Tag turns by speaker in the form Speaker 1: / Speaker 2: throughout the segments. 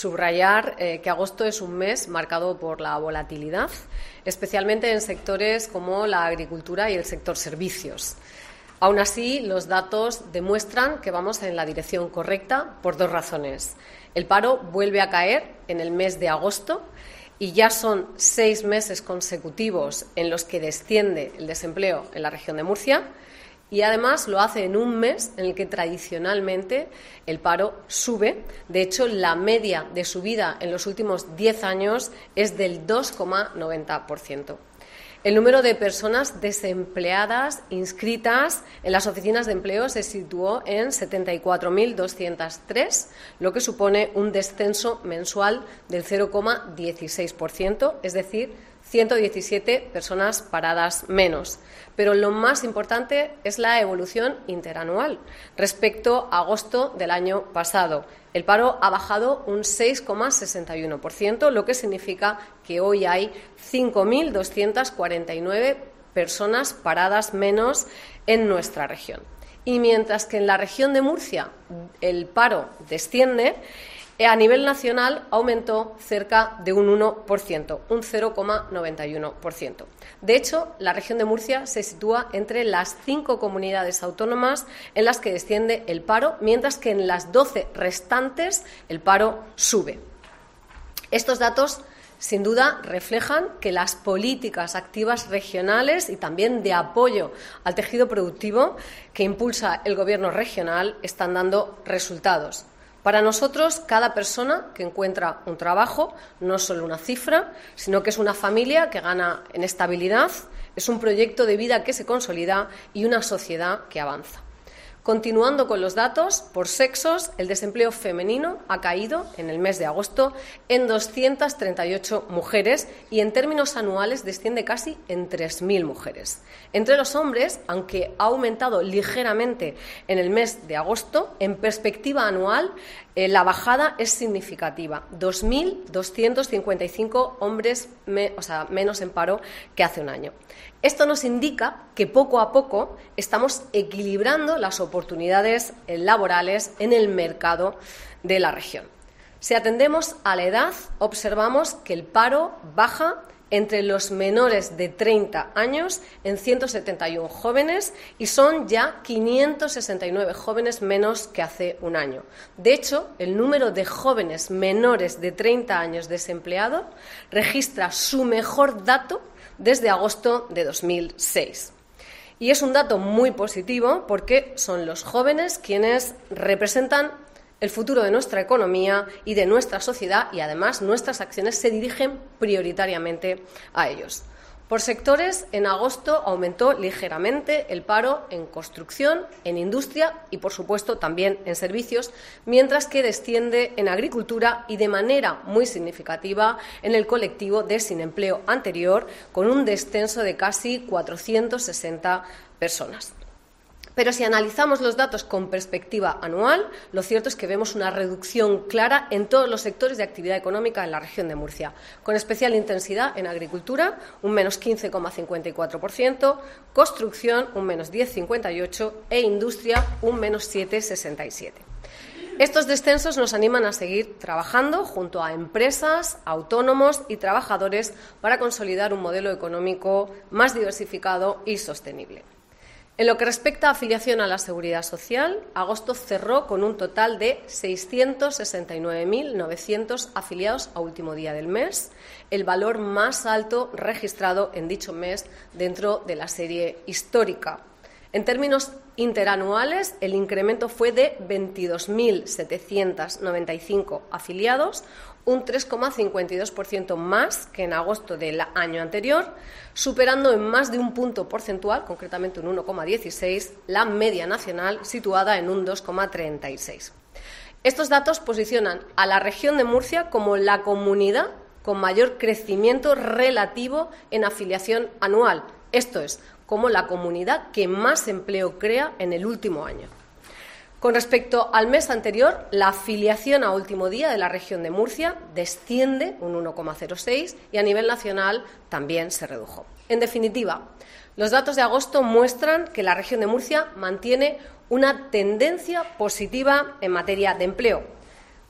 Speaker 1: Subrayar que agosto es un mes marcado por la volatilidad, especialmente en sectores como la agricultura y el sector servicios. Aún así, los datos demuestran que vamos en la dirección correcta por dos razones. El paro vuelve a caer en el mes de agosto y ya son 6 meses consecutivos en los que desciende el desempleo en la región de Murcia. Y además lo hace en un mes en el que tradicionalmente el paro sube. De hecho, la media de subida en los últimos 10 años es del 2,90%. El número de personas desempleadas inscritas en las oficinas de empleo se situó en 74.203, lo que supone un descenso mensual del 0,16%, es decir, 117 personas paradas menos. Pero lo más importante es la evolución interanual. Respecto a agosto del año pasado, el paro ha bajado un 6,61%, lo que significa que hoy hay 5.249 personas paradas menos en nuestra región. Y mientras que en la región de Murcia el paro desciende, a nivel nacional aumentó cerca de un 1%, un 0,91%. De hecho, la región de Murcia se sitúa entre las 5 comunidades autónomas en las que desciende el paro, mientras que en las 12 restantes el paro sube. Estos datos, sin duda, reflejan que las políticas activas regionales y también de apoyo al tejido productivo que impulsa el Gobierno regional están dando resultados. Para nosotros, cada persona que encuentra un trabajo no es solo una cifra, sino que es una familia que gana en estabilidad, es un proyecto de vida que se consolida y una sociedad que avanza. Continuando con los datos, por sexos, el desempleo femenino ha caído en el mes de agosto en 238 mujeres y en términos anuales desciende casi en 3.000 mujeres. Entre los hombres, aunque ha aumentado ligeramente en el mes de agosto, en perspectiva anual la bajada es significativa, 2.255 hombres menos en paro que hace un año. Esto nos indica que poco a poco estamos equilibrando las oportunidades laborales en el mercado de la región. Si atendemos a la edad, observamos que el paro baja entre los menores de 30 años en 171 jóvenes y son ya 569 jóvenes menos que hace un año. De hecho, el número de jóvenes menores de 30 años desempleados registra su mejor dato desde agosto de 2006. Y es un dato muy positivo porque son los jóvenes quienes representan el futuro de nuestra economía y de nuestra sociedad y, además, nuestras acciones se dirigen prioritariamente a ellos. Por sectores, en agosto aumentó ligeramente el paro en construcción, en industria y, por supuesto, también en servicios, mientras que desciende en agricultura y, de manera muy significativa, en el colectivo de sin empleo anterior, con un descenso de casi 460 personas. Pero si analizamos los datos con perspectiva anual, lo cierto es que vemos una reducción clara en todos los sectores de actividad económica en la región de Murcia, con especial intensidad en agricultura, un menos 15,54%, construcción, un menos 10,58% e industria, un menos 7,67%. Estos descensos nos animan a seguir trabajando junto a empresas, autónomos y trabajadores para consolidar un modelo económico más diversificado y sostenible. En lo que respecta a afiliación a la Seguridad Social, agosto cerró con un total de 669.900 afiliados a último día del mes, el valor más alto registrado en dicho mes dentro de la serie histórica. En términos interanuales, el incremento fue de 22.795 afiliados, un 3,52% más que en agosto del año anterior, superando en más de un punto porcentual, concretamente un 1,16, la media nacional situada en un 2,36. Estos datos posicionan a la región de Murcia como la comunidad con mayor crecimiento relativo en afiliación anual, esto es, como la comunidad que más empleo crea en el último año. Con respecto al mes anterior, la afiliación a último día de la región de Murcia desciende un 1,06 y a nivel nacional también se redujo. En definitiva, los datos de agosto muestran que la región de Murcia mantiene una tendencia positiva en materia de empleo.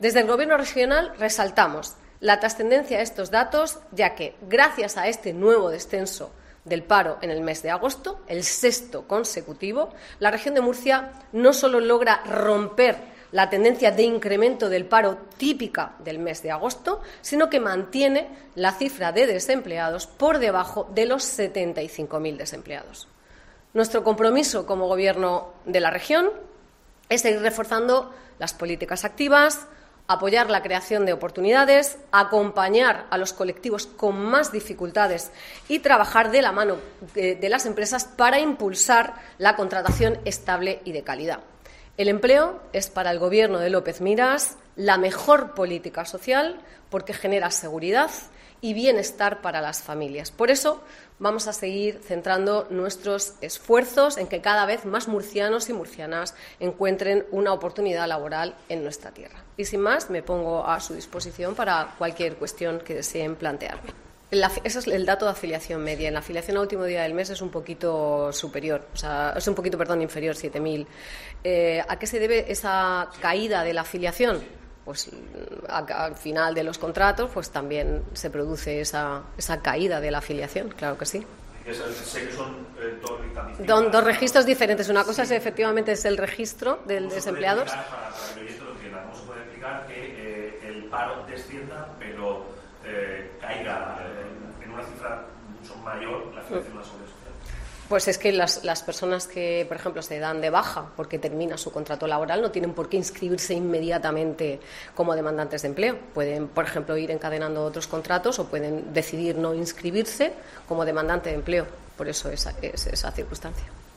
Speaker 1: Desde el Gobierno regional resaltamos la trascendencia de estos datos, ya que, gracias a este nuevo descenso del paro en el mes de agosto, el 6º consecutivo, la región de Murcia no solo logra romper la tendencia de incremento del paro típica del mes de agosto, sino que mantiene la cifra de desempleados por debajo de los 75.000 desempleados. Nuestro compromiso como Gobierno de la región es seguir reforzando las políticas activas, apoyar la creación de oportunidades, acompañar a los colectivos con más dificultades y trabajar de la mano de las empresas para impulsar la contratación estable y de calidad. El empleo es para el Gobierno de López Miras la mejor política social porque genera seguridad y bienestar para las familias. Por eso vamos a seguir centrando nuestros esfuerzos en que cada vez más murcianos y murcianas encuentren una oportunidad laboral en nuestra tierra. Y sin más, me pongo a su disposición para cualquier cuestión que deseen plantearme. Ese es el dato de afiliación media. En la afiliación al último día del mes es un poquito superior, inferior, 7.000. ¿A qué se debe esa caída de la afiliación? Pues al final de los contratos pues también se produce esa caída de la afiliación, claro que sí.
Speaker 2: Sé que son
Speaker 1: dos registros diferentes. Una cosa es efectivamente el registro de desempleados.
Speaker 2: Para que el oyente lo entienda, ¿cómo se puede explicar que el paro descienda pero caiga en una cifra mucho mayor la afiliación a la seguridad social?
Speaker 1: Pues es que las personas que, por ejemplo, se dan de baja porque termina su contrato laboral no tienen por qué inscribirse inmediatamente como demandantes de empleo. Pueden, por ejemplo, ir encadenando otros contratos o pueden decidir no inscribirse como demandante de empleo. Por eso es esa circunstancia.